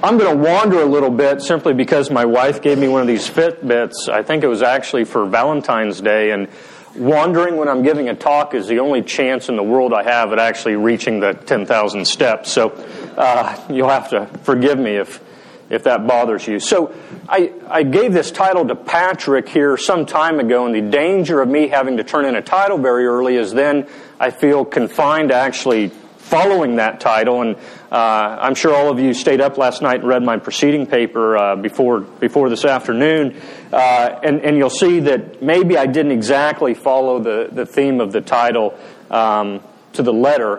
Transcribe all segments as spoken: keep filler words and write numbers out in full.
I'm going to wander a little bit simply because my wife gave me one of these Fitbits. I think it was actually for Valentine's Day, and wandering when I'm giving a talk is the only chance in the world I have at actually reaching the ten thousand steps. So uh, you'll have to forgive me if if that bothers you. So I, I gave this title to Patrick here some time ago, and the danger of me having to turn in a title very early is then I feel confined to actually following that title. And uh, I'm sure all of you stayed up last night and read my preceding paper uh, before before this afternoon, uh, and, and you'll see that maybe I didn't exactly follow the, the theme of the title um, to the letter.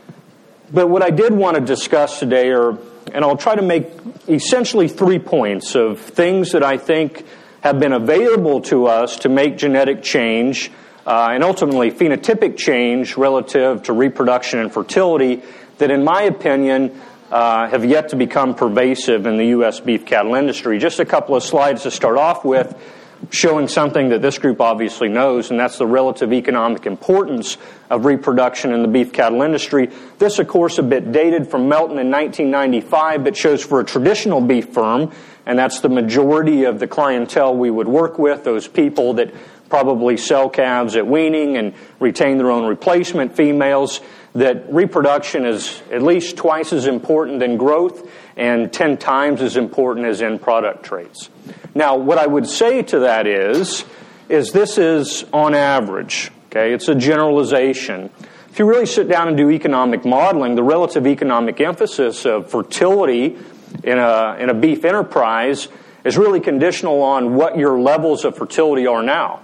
But what I did want to discuss today are, and I'll try to make essentially three points of things that I think have been available to us to make genetic change uh, and ultimately phenotypic change relative to reproduction and fertility that, in my opinion, uh, have yet to become pervasive in the U S beef cattle industry. Just a couple of slides to start off with, showing something that this group obviously knows, and that's the relative economic importance of reproduction in the beef cattle industry. This, of course, a bit dated from Melton in nineteen ninety-five, but shows for a traditional beef firm, and that's the majority of the clientele we would work with, those people that probably sell calves at weaning and retain their own replacement females, that reproduction is at least twice as important than growth and ten times as important as end product traits. Now, what I would say to that is, is this is on average, okay? It's a generalization. If you really sit down and do economic modeling, the relative economic emphasis of fertility in a, in a beef enterprise is really conditional on what your levels of fertility are now.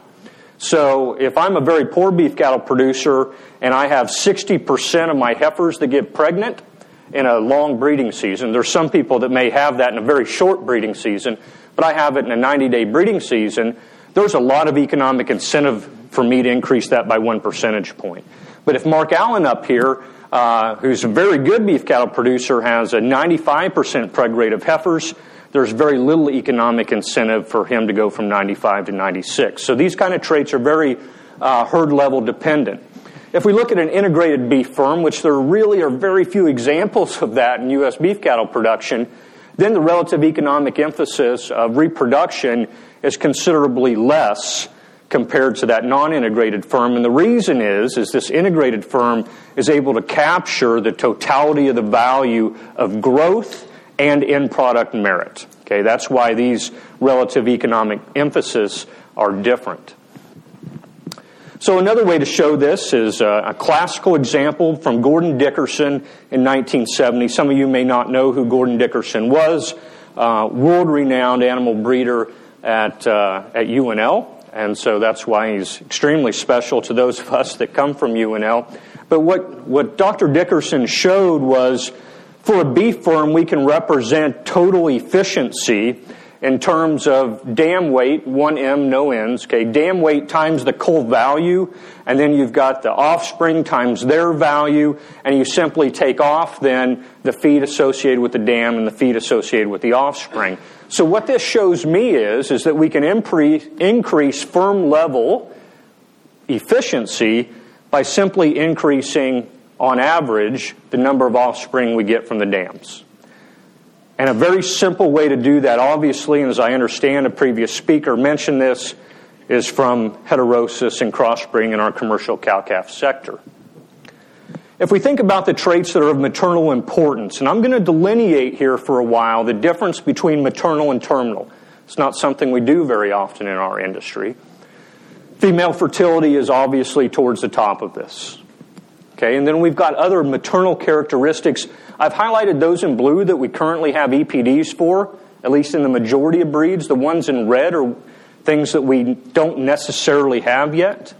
So if I'm a very poor beef cattle producer and I have sixty percent of my heifers that get pregnant in a long breeding season, there's some people that may have that in a very short breeding season, but I have it in a ninety-day breeding season, there's a lot of economic incentive for me to increase that by one percentage point. But if Mark Allen up here, uh, who's a very good beef cattle producer, has a ninety-five percent preg rate of heifers, there's very little economic incentive for him to go from ninety-five to ninety-six. So these kind of traits are very uh, herd level dependent. If we look at an integrated beef firm, which there really are very few examples of that in U S beef cattle production, then the relative economic emphasis of reproduction is considerably less compared to that non-integrated firm. And the reason is, is this integrated firm is able to capture the totality of the value of growth and end product merit. Okay, that's why these relative economic emphasis are different. So another way to show this is a, a classical example from Gordon Dickerson in nineteen seventy. Some of you may not know who Gordon Dickerson was. Uh, world-renowned animal breeder at uh, at U N L, and so that's why he's extremely special to those of us that come from U N L. But what, what Doctor Dickerson showed was, for a beef firm, we can represent total efficiency in terms of dam weight, one M, no ends. Okay, dam weight times the cull value, and then you've got the offspring times their value, and you simply take off then the feed associated with the dam and the feed associated with the offspring. So what this shows me is, is that we can increase, increase firm level efficiency by simply increasing, on average, the number of offspring we get from the dams. And a very simple way to do that, obviously, and as I understand a previous speaker mentioned this, is from heterosis and crossbreeding in our commercial cow-calf sector. If we think about the traits that are of maternal importance, and I'm going to delineate here for a while the difference between maternal and terminal. It's not something we do very often in our industry. Female fertility is obviously towards the top of this. Okay, and then we've got other maternal characteristics. I've highlighted those in blue that we currently have E P Ds for, at least in the majority of breeds. The ones in red are things that we don't necessarily have yet.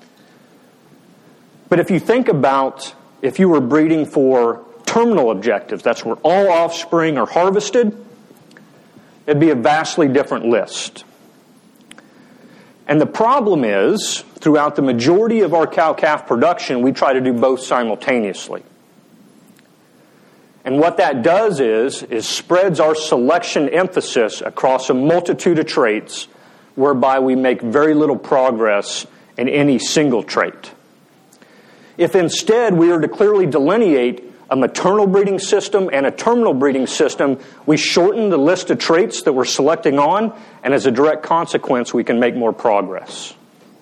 But if you think about if you were breeding for terminal objectives, that's where all offspring are harvested, it'd be a vastly different list. And the problem is, throughout the majority of our cow-calf production, we try to do both simultaneously. And what that does is, is spreads our selection emphasis across a multitude of traits, whereby we make very little progress in any single trait. If instead we were to clearly delineate a maternal breeding system and a terminal breeding system, we shorten the list of traits that we're selecting on, and as a direct consequence, we can make more progress.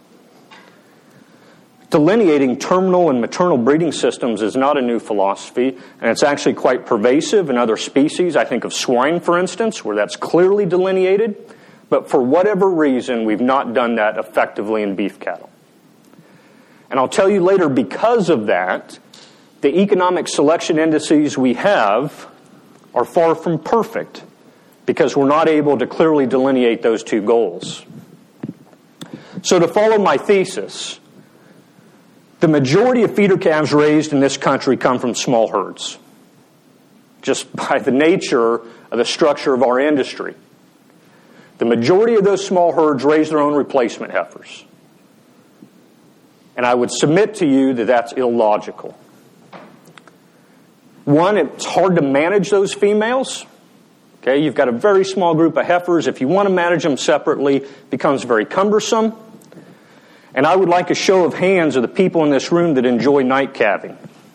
Delineating terminal and maternal breeding systems is not a new philosophy, and it's actually quite pervasive in other species. I think of swine, for instance, where that's clearly delineated, but for whatever reason, we've not done that effectively in beef cattle. And I'll tell you later, because of that, the economic selection indices we have are far from perfect, because we're not able to clearly delineate those two goals. So to follow my thesis, the majority of feeder calves raised in this country come from small herds, just by the nature of the structure of our industry. The majority of those small herds raise their own replacement heifers. And I would submit to you that that's illogical. One, it's hard to manage those females. Okay, you've got a very small group of heifers. If you want to manage them separately, it becomes very cumbersome. And I would like a show of hands of the people in this room that enjoy night calving.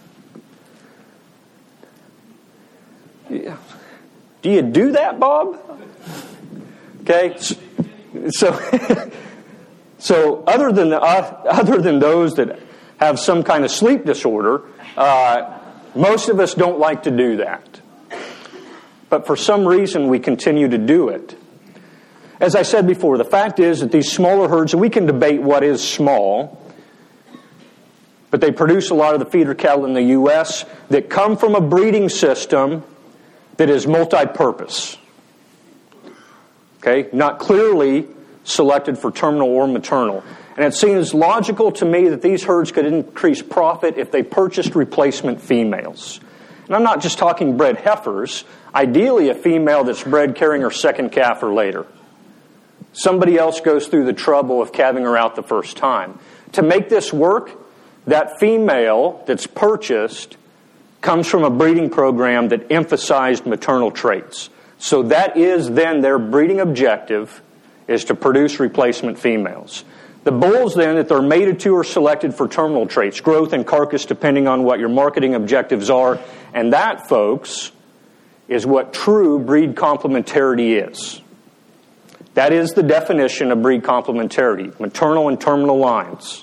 Yeah. Do you do that, Bob? Okay, so so other than the, uh, other than those that have some kind of sleep disorder, uh, most of us don't like to do that. But for some reason, we continue to do it. As I said before, the fact is that these smaller herds, and we can debate what is small, but they produce a lot of the feeder cattle in the U S that come from a breeding system that is multi-purpose. Okay, not clearly selected for terminal or maternal. And it seems logical to me that these herds could increase profit if they purchased replacement females. And I'm not just talking bred heifers. Ideally, a female that's bred carrying her second calf or later. Somebody else goes through the trouble of calving her out the first time. To make this work, that female that's purchased comes from a breeding program that emphasized maternal traits. So that is then their breeding objective, is to produce replacement females. The bulls then that they're mated to are selected for terminal traits, growth and carcass depending on what your marketing objectives are. And that, folks, is what true breed complementarity is. That is the definition of breed complementarity, maternal and terminal lines.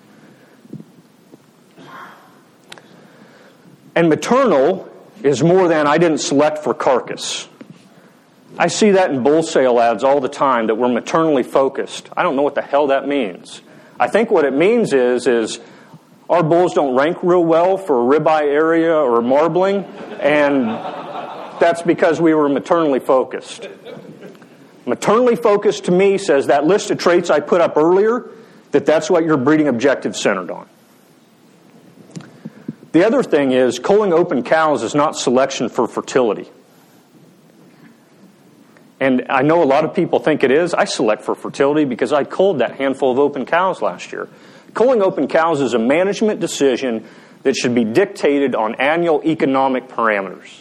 And maternal is more than I didn't select for carcass. I see that in bull sale ads all the time, that we're maternally focused. I don't know what the hell that means. I think what it means is, is our bulls don't rank real well for ribeye area or marbling, and that's because we were maternally focused. Maternally focused to me says that list of traits I put up earlier, that that's what your breeding objective centered on. The other thing is, culling open cows is not selection for fertility. And I know a lot of people think it is. I select for fertility because I culled that handful of open cows last year. Culling open cows is a management decision that should be dictated on annual economic parameters.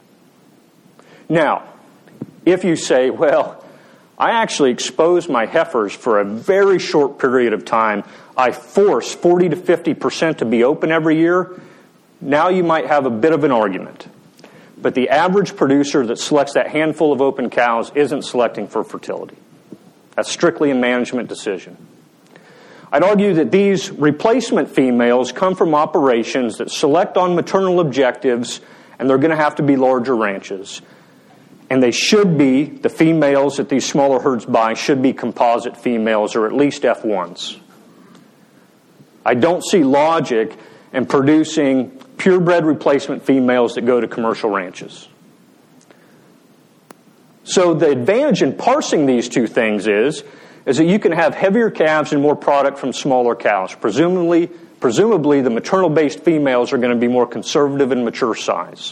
Now, if you say, well, I actually expose my heifers for a very short period of time, I force forty to fifty percent to be open every year, now you might have a bit of an argument. But the average producer that selects that handful of open cows isn't selecting for fertility. That's strictly a management decision. I'd argue that these replacement females come from operations that select on maternal objectives, and they're going to have to be larger ranches. And they should be, the females that these smaller herds buy should be composite females, or at least F ones. I don't see logic in producing purebred replacement females that go to commercial ranches. So the advantage in parsing these two things is, is that you can have heavier calves and more product from smaller cows. Presumably, presumably the maternal-based females are going to be more conservative in mature size.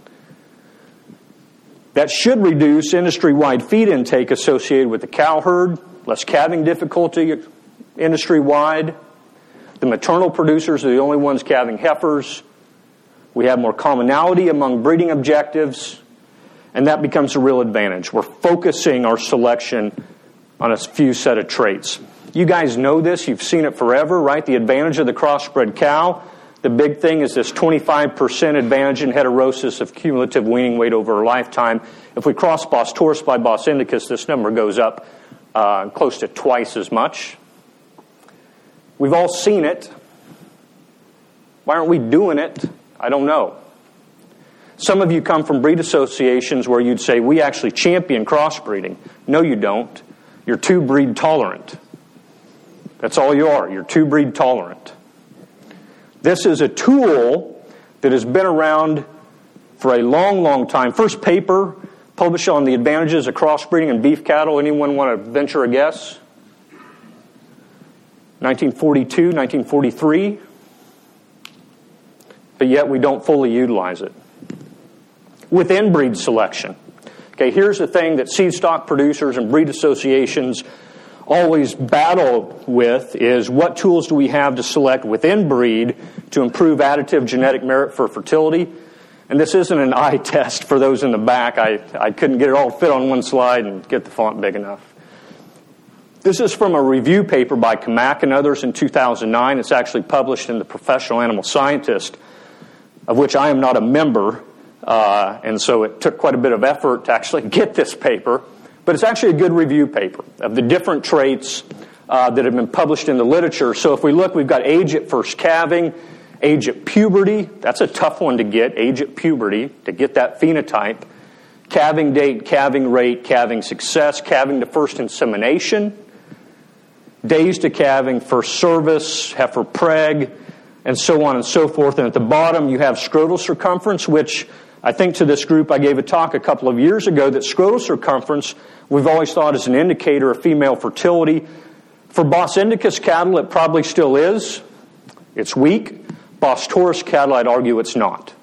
That should reduce industry-wide feed intake associated with the cow herd, less calving difficulty industry-wide. The maternal producers are the only ones calving heifers. We have more commonality among breeding objectives, and that becomes a real advantage. We're focusing our selection on a few set of traits. You guys know this. You've seen it forever, right? The advantage of the crossbred cow. The big thing is this twenty-five percent advantage in heterosis of cumulative weaning weight over a lifetime. If we cross Bos taurus by Bos indicus, this number goes up uh, close to twice as much. We've all seen it. Why aren't we doing it? I don't know. Some of you come from breed associations where you'd say, we actually champion crossbreeding. No, you don't. You're too breed tolerant. That's all you are. You're too breed tolerant. This is a tool that has been around for a long, long time. First paper published on the advantages of crossbreeding in beef cattle. Anyone want to venture a guess? nineteen forty-two, nineteen forty-three. But yet we don't fully utilize it. With inbreed selection. Okay, here's the thing that seed stock producers and breed associations always battle with is what tools do we have to select within breed to improve additive genetic merit for fertility. And this isn't an eye test for those in the back. I, I couldn't get it all fit on one slide and get the font big enough. This is from a review paper by Kamak and others in two thousand nine. It's actually published in the Professional Animal Scientist, of which I am not a member, uh, and so it took quite a bit of effort to actually get this paper. But it's actually a good review paper of the different traits uh, that have been published in the literature. So if we look, we've got age at first calving, age at puberty. That's a tough one to get, age at puberty, to get that phenotype. Calving date, calving rate, calving success, calving to first insemination, days to calving, first service, heifer preg, and so on and so forth. And at the bottom, you have scrotal circumference, which I think to this group I gave a talk a couple of years ago that scrotal circumference we've always thought is an indicator of female fertility. For Bos indicus cattle, it probably still is. It's weak. Bos taurus cattle, I'd argue it's not.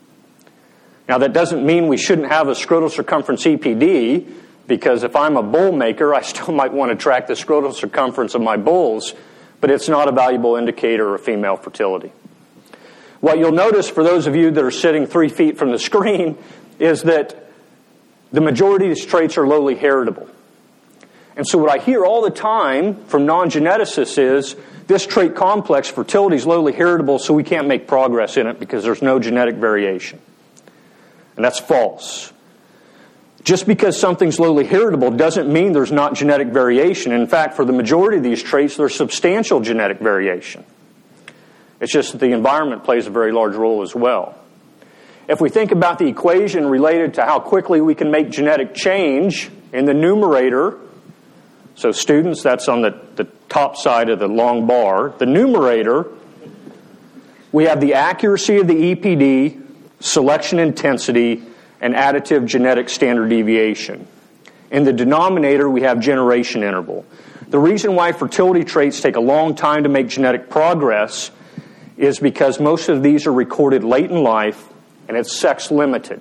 Now, that doesn't mean we shouldn't have a scrotal circumference E P D, because if I'm a bull maker, I still might want to track the scrotal circumference of my bulls, but it's not a valuable indicator of female fertility. What you'll notice for those of you that are sitting three feet from the screen is that the majority of these traits are lowly heritable. And so what I hear all the time from non-geneticists is, this trait complex, fertility, is lowly heritable, so we can't make progress in it because there's no genetic variation. And that's false. Just because something's lowly heritable doesn't mean there's not genetic variation. In fact, for the majority of these traits, there's substantial genetic variation. It's just that the environment plays a very large role as well. If we think about the equation related to how quickly we can make genetic change in the numerator, so students, that's on the, the top side of the long bar. The numerator, we have the accuracy of the E P D, selection intensity, and additive genetic standard deviation. In the denominator, we have generation interval. The reason why fertility traits take a long time to make genetic progress is because most of these are recorded late in life, and it's sex limited,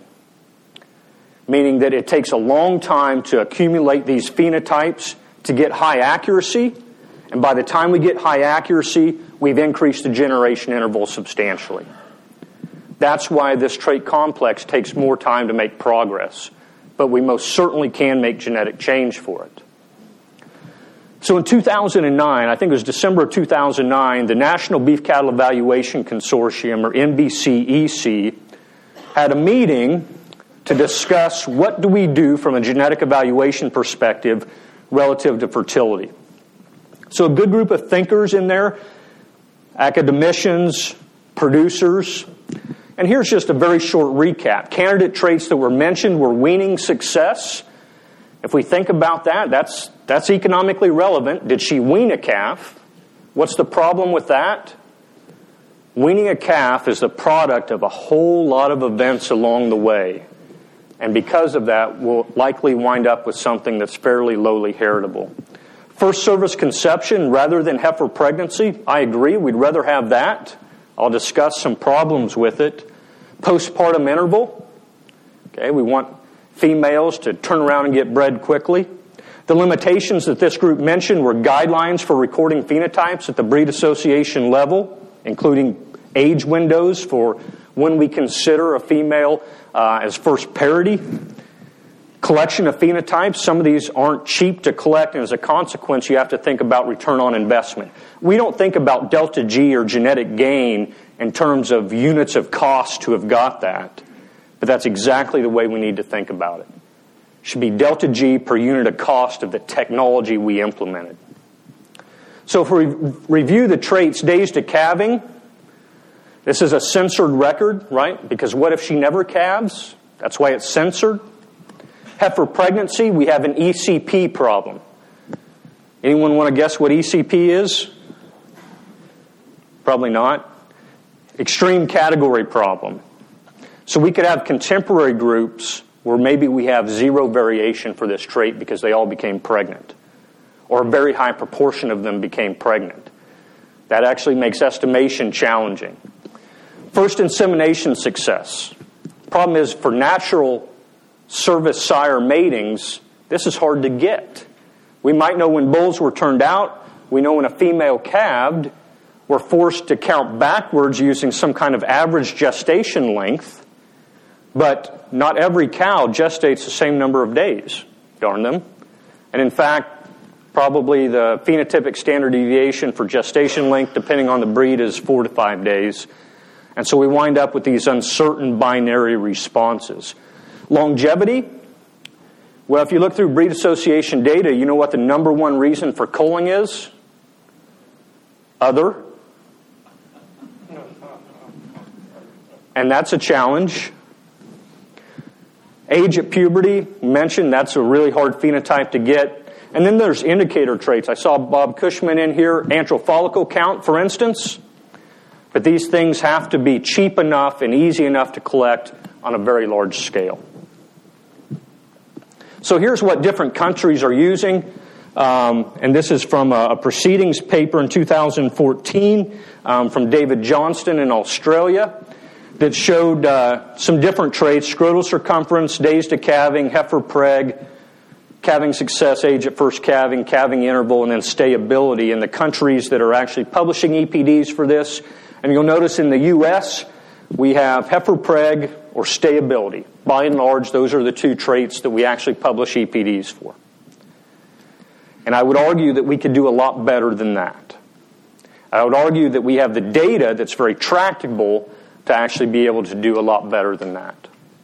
meaning that it takes a long time to accumulate these phenotypes to get high accuracy, and by the time we get high accuracy, we've increased the generation interval substantially. That's why this trait complex takes more time to make progress, but we most certainly can make genetic change for it. So in two thousand nine, I think it was December of two thousand nine, the National Beef Cattle Evaluation Consortium, or N B C E C, had a meeting to discuss what do we do from a genetic evaluation perspective relative to fertility. So a good group of thinkers in there, academicians, producers, and here's just a very short recap. Candidate traits that were mentioned were weaning success. If we think about that, that's, that's economically relevant. Did she wean a calf? What's the problem with that? Weaning a calf is the product of a whole lot of events along the way. And because of that, we'll likely wind up with something that's fairly lowly heritable. First service conception rather than heifer pregnancy, I agree, we'd rather have that. I'll discuss some problems with it. Postpartum interval, okay, we want females to turn around and get bred quickly. The limitations that this group mentioned were guidelines for recording phenotypes at the breed association level, including age windows for when we consider a female uh, as first parity. Collection of phenotypes, some of these aren't cheap to collect, and as a consequence, you have to think about return on investment. We don't think about delta G or genetic gain in terms of units of cost to have got that, but that's exactly the way we need to think about it. It should be delta G per unit of cost of the technology we implemented. So if we review the traits, days to calving, this is a censored record, right? Because what if she never calves? That's why it's censored. Heifer pregnancy, we have an E C P problem. Anyone want to guess what E C P is? Probably not. Extreme category problem. So we could have contemporary groups where maybe we have zero variation for this trait because they all became pregnant, or a very high proportion of them became pregnant. That actually makes estimation challenging. First insemination success. Problem is, for natural service sire matings, this is hard to get. We might know when bulls were turned out. We know when a female calved. We're forced to count backwards using some kind of average gestation length. But not every cow gestates the same number of days, darn them. And in fact, probably the phenotypic standard deviation for gestation length, depending on the breed, is four to five days. And so we wind up with these uncertain binary responses. Longevity. Well, if you look through breed association data, you know what the number one reason for culling is? Other. And that's a challenge. Age at puberty, mentioned, that's a really hard phenotype to get. And then there's indicator traits. I saw Bob Cushman in here, antral follicle count, for instance. But these things have to be cheap enough and easy enough to collect on a very large scale. So here's what different countries are using. Um, and this is from a, a proceedings paper in two thousand fourteen um, from David Johnston in Australia that showed uh, some different traits: scrotal circumference, days to calving, heifer preg, calving success, age at first calving, calving interval, and then stayability in the countries that are actually publishing E P Ds for this. And you'll notice in the U S, we have heifer preg or stayability. By and large, those are the two traits that we actually publish E P Ds for. And I would argue that we could do a lot better than that. I would argue that we have the data that's very tractable to actually be able to do a lot better than that.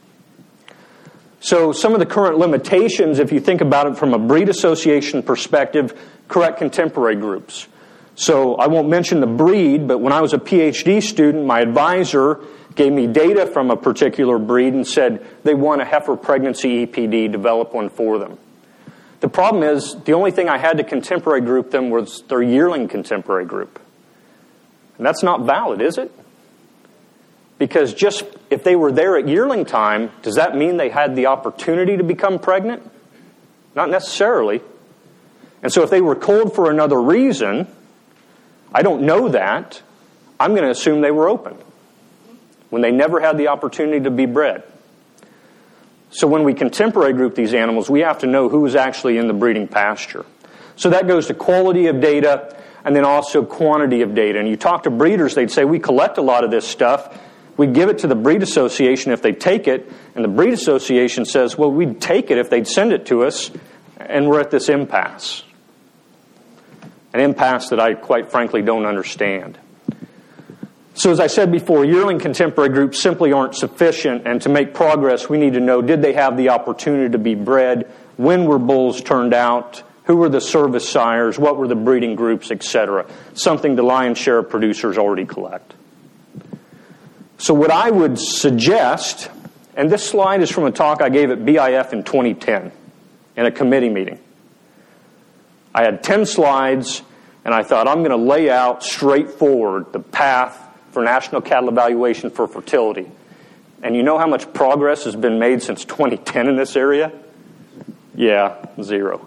So some of the current limitations, if you think about it from a breed association perspective, correct contemporary groups. So I won't mention the breed, but when I was a PhD student, my advisor gave me data from a particular breed and said they want a heifer pregnancy E P D, develop one for them. The problem is, the only thing I had to contemporary group them was their yearling contemporary group. And that's not valid, is it? Because just if they were there at yearling time, does that mean they had the opportunity to become pregnant? Not necessarily. And so if they were culled for another reason, I don't know that, I'm going to assume they were open when they never had the opportunity to be bred. So when we contemporary group these animals, we have to know who is actually in the breeding pasture. So that goes to quality of data and then also quantity of data. And you talk to breeders, they'd say, we collect a lot of this stuff. We'd give it to the breed association if they take it. And the breed association says, well, we'd take it if they'd send it to us. And we're at this impasse. An impasse that I, quite frankly, don't understand. So as I said before, yearling contemporary groups simply aren't sufficient, and to make progress, we need to know, did they have the opportunity to be bred? When were bulls turned out? Who were the service sires? What were the breeding groups, et cetera? Something the lion's share of producers already collect. So what I would suggest, and this slide is from a talk I gave at B I F in twenty ten in a committee meeting. I had ten slides, and I thought, I'm going to lay out straightforward the path for National Cattle Evaluation for Fertility. And you know how much progress has been made since twenty ten in this area? Yeah, zero.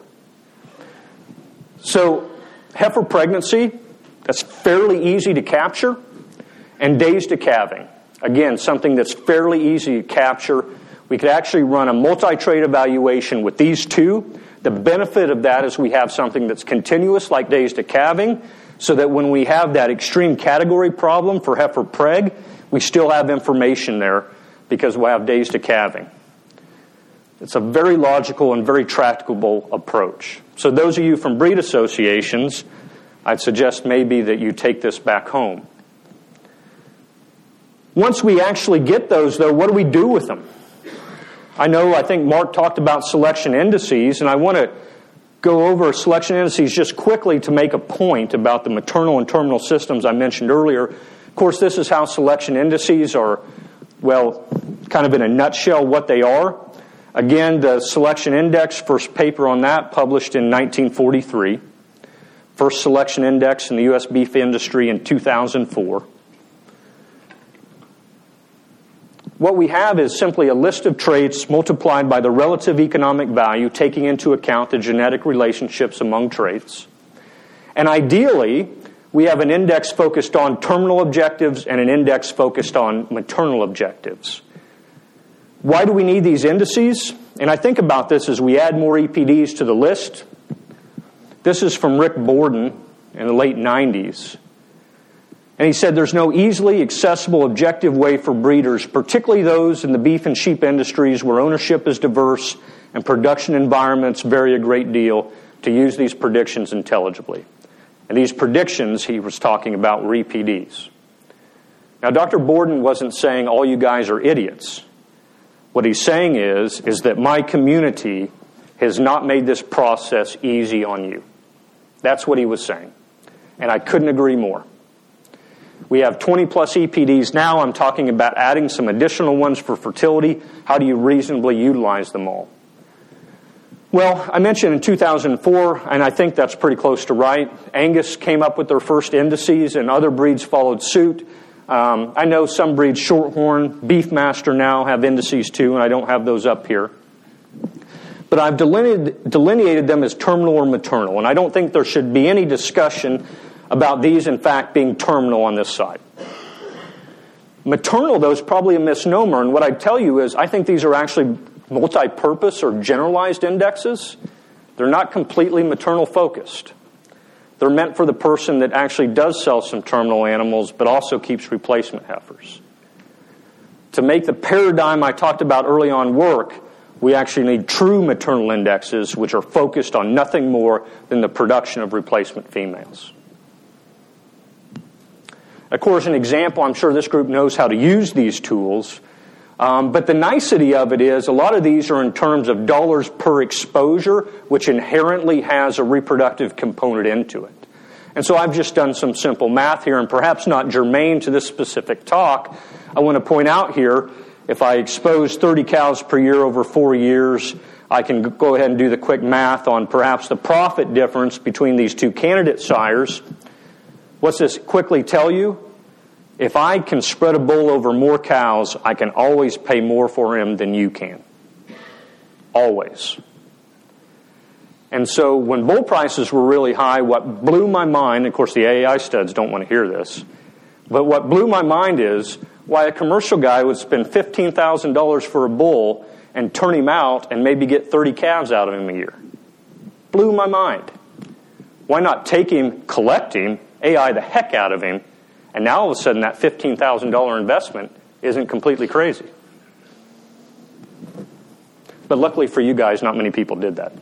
So, heifer pregnancy, that's fairly easy to capture, and days to calving. Again, something that's fairly easy to capture. We could actually run a multi-trait evaluation with these two. The benefit of that is we have something that's continuous, like days to calving, so that when we have that extreme category problem for heifer preg, we still have information there because we'll have days to calving. It's a very logical and very tractable approach. So those of you from breed associations, I'd suggest maybe that you take this back home. Once we actually get those, though, what do we do with them? I know, I think Mark talked about selection indices, and I want to go over selection indices just quickly to make a point about the maternal and terminal systems I mentioned earlier. Of course, this is how selection indices are, well, kind of in a nutshell what they are. Again, the selection index, first paper on that, published in nineteen forty-three. First selection index in the U S beef industry in two thousand four. What we have is simply a list of traits multiplied by the relative economic value, taking into account the genetic relationships among traits. And ideally, we have an index focused on terminal objectives and an index focused on maternal objectives. Why do we need these indices? And I think about this as we add more E P Ds to the list. This is from Rick Borden in the late nineties. And he said there's no easily accessible, objective way for breeders, particularly those in the beef and sheep industries where ownership is diverse and production environments vary a great deal, to use these predictions intelligibly. And these predictions he was talking about were E P Ds. Now, Doctor Borden wasn't saying all you guys are idiots. What he's saying is, is that my community has not made this process easy on you. That's what he was saying. And I couldn't agree more. We have twenty plus E P Ds now. I'm talking about adding some additional ones for fertility. How do you reasonably utilize them all? Well, I mentioned in two thousand four, and I think that's pretty close to right, Angus came up with their first indices, and other breeds followed suit. Um, I know some breeds, Shorthorn, Beefmaster now have indices too, and I don't have those up here. But I've delineated, delineated them as terminal or maternal, and I don't think there should be any discussion about these, in fact, being terminal on this side. Maternal, though, is probably a misnomer, and what I'd tell you is I think these are actually multi-purpose or generalized indexes. They're not completely maternal-focused. They're meant for the person that actually does sell some terminal animals, but also keeps replacement heifers. To make the paradigm I talked about early on work, we actually need true maternal indexes, which are focused on nothing more than the production of replacement females. Of course, an example, I'm sure this group knows how to use these tools, um, but the nicety of it is a lot of these are in terms of dollars per exposure, which inherently has a reproductive component into it. And so I've just done some simple math here, and perhaps not germane to this specific talk. I want to point out here, if I expose thirty cows per year over four years, I can go ahead and do the quick math on perhaps the profit difference between these two candidate sires. What's this quickly tell you? If I can spread a bull over more cows, I can always pay more for him than you can. Always. And so when bull prices were really high, what blew my mind, of course the A A I studs don't want to hear this, but what blew my mind is why a commercial guy would spend fifteen thousand dollars for a bull and turn him out and maybe get thirty calves out of him a year. Blew my mind. Why not take him, collect him, A I the heck out of him, and now all of a sudden that fifteen thousand dollars investment isn't completely crazy. But luckily for you guys, not many people did that.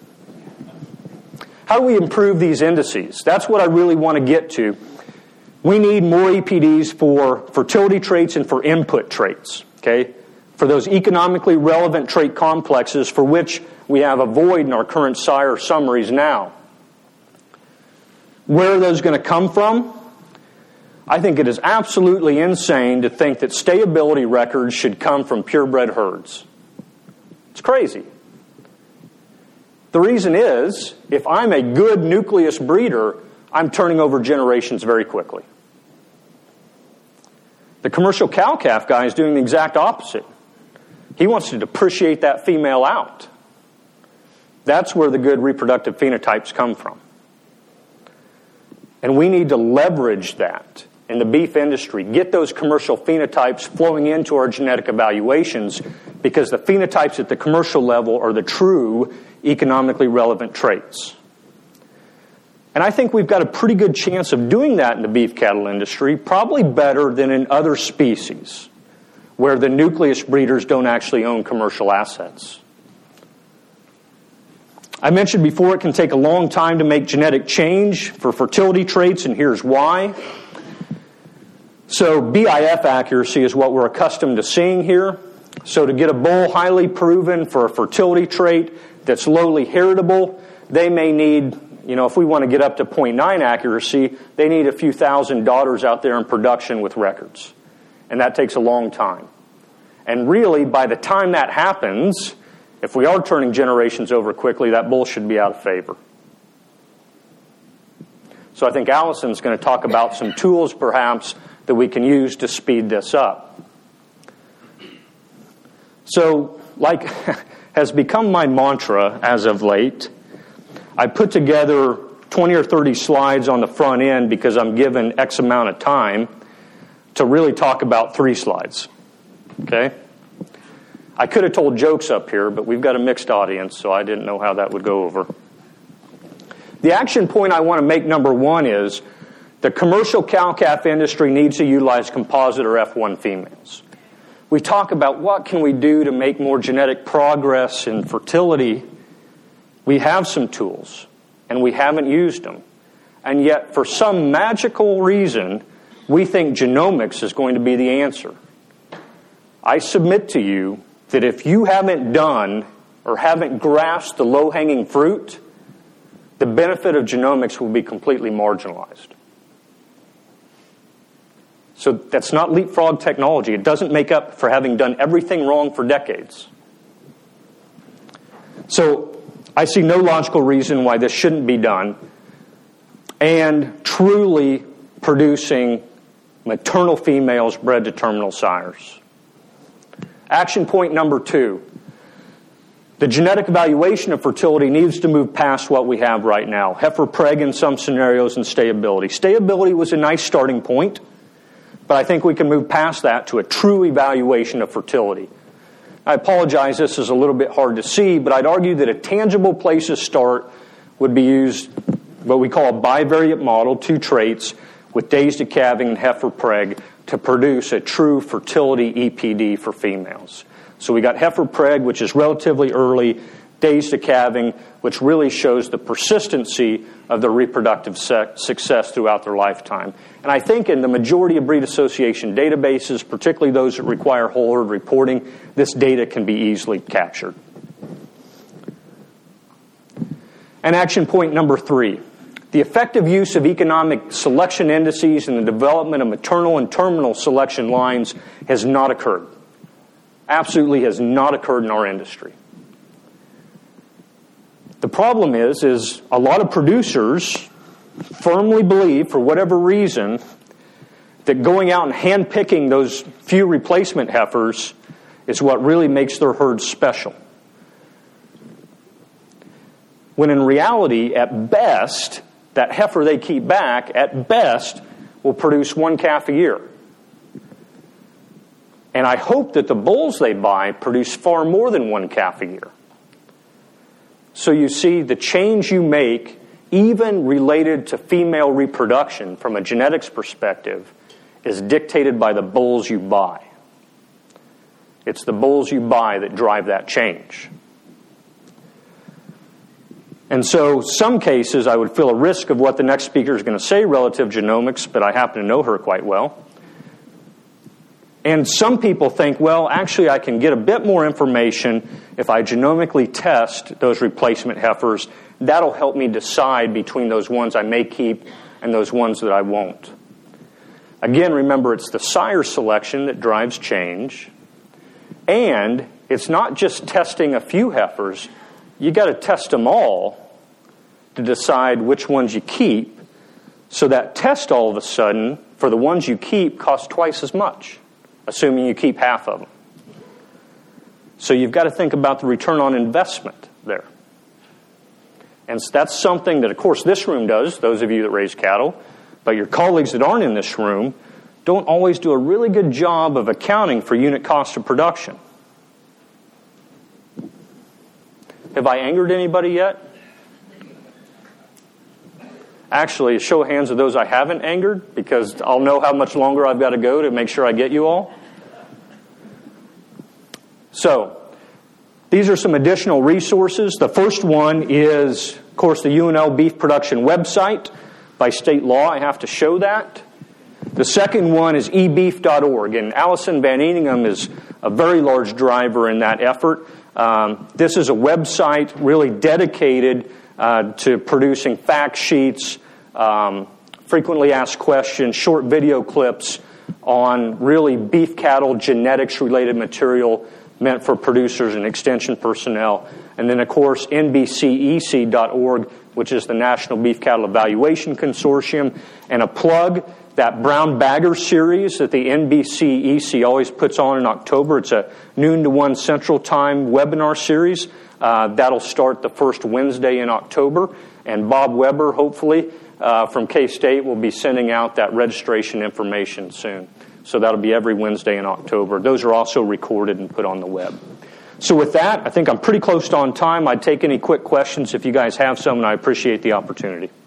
How do we improve these indices? That's what I really want to get to. We need more E P Ds for fertility traits and for input traits, okay? For those economically relevant trait complexes for which we have a void in our current sire summaries now. Where are those going to come from? I think it is absolutely insane to think that stayability records should come from purebred herds. It's crazy. The reason is, if I'm a good nucleus breeder, I'm turning over generations very quickly. The commercial cow-calf guy is doing the exact opposite. He wants to depreciate that female out. That's where the good reproductive phenotypes come from. And we need to leverage that in the beef industry, get those commercial phenotypes flowing into our genetic evaluations, because the phenotypes at the commercial level are the true economically relevant traits. And I think we've got a pretty good chance of doing that in the beef cattle industry, probably better than in other species, where the nucleus breeders don't actually own commercial assets. I mentioned before it can take a long time to make genetic change for fertility traits, and here's why. So B I F accuracy is what we're accustomed to seeing here. So to get a bull highly proven for a fertility trait that's lowly heritable, they may need, you know, if we want to get up to zero point nine accuracy, they need a few thousand daughters out there in production with records. And that takes a long time. And really, by the time that happens, if we are turning generations over quickly, that bull should be out of favor. So I think Allison's going to talk about some tools, perhaps, that we can use to speed this up. So, like has become my mantra as of late, I put together twenty or thirty slides on the front end because I'm given X amount of time to really talk about three slides. Okay? I could have told jokes up here, but we've got a mixed audience, so I didn't know how that would go over. The action point I want to make, number one, is the commercial cow-calf industry needs to utilize composite or F one females. We talk about what can we do to make more genetic progress in fertility. We have some tools, and we haven't used them. And yet, for some magical reason, we think genomics is going to be the answer. I submit to you that if you haven't done or haven't grasped the low-hanging fruit, the benefit of genomics will be completely marginalized. So that's not leapfrog technology. It doesn't make up for having done everything wrong for decades. So I see no logical reason why this shouldn't be done. And truly producing maternal females bred to terminal sires. Action point number two. The genetic evaluation of fertility needs to move past what we have right now. Heifer preg in some scenarios and stayability. Stayability was a nice starting point, but I think we can move past that to a true evaluation of fertility. I apologize, this is a little bit hard to see, but I'd argue that a tangible place to start would be used what we call a bivariate model, two traits, with days to calving and heifer preg to produce a true fertility E P D for females. So we got heifer preg, which is relatively early, days to calving, which really shows the persistency of their reproductive success throughout their lifetime. And I think in the majority of breed association databases, particularly those that require whole herd reporting, this data can be easily captured. And action point number three. The effective use of economic selection indices in the development of maternal and terminal selection lines has not occurred. Absolutely has not occurred in our industry. The problem is, is a lot of producers firmly believe, for whatever reason, that going out and hand-picking those few replacement heifers is what really makes their herd special. When in reality, at best, that heifer they keep back, at best, will produce one calf a year. And I hope that the bulls they buy produce far more than one calf a year. So you see, the change you make, even related to female reproduction from a genetics perspective, is dictated by the bulls you buy. It's the bulls you buy that drive that change. And so some cases I would feel a risk of what the next speaker is going to say relative to genomics, but I happen to know her quite well. And some people think, well, actually I can get a bit more information if I genomically test those replacement heifers. That'll help me decide between those ones I may keep and those ones that I won't. Again, remember, it's the sire selection that drives change. And it's not just testing a few heifers. You got to test them all to decide which ones you keep. So that test all of a sudden, for the ones you keep, costs twice as much, assuming you keep half of them. So you've got to think about the return on investment there. And that's something that, of course, this room does, those of you that raise cattle, but your colleagues that aren't in this room don't always do a really good job of accounting for unit cost of production. Have I angered anybody yet? Actually, a show of hands of those I haven't angered, because I'll know how much longer I've got to go to make sure I get you all. So, these are some additional resources. The first one is, of course, the U N L Beef Production website. By state law, I have to show that. The second one is e beef dot org, and Allison Van Eningham is a very large driver in that effort. Um, this is a website really dedicated uh, to producing fact sheets, um, frequently asked questions, short video clips on really beef cattle genetics-related material meant for producers and extension personnel. And then, of course, N B C E C dot org, which is the National Beef Cattle Evaluation Consortium. And a plug, that Brown Bagger series that the N B C E C always puts on in October. It's a noon to one Central Time webinar series. Uh, that'll start the first Wednesday in October. And Bob Weber, hopefully, uh, from K-State, will be sending out that registration information soon. So that'll be every Wednesday in October. Those are also recorded and put on the web. So with that, I think I'm pretty close to on time. I'd take any quick questions if you guys have some, and I appreciate the opportunity.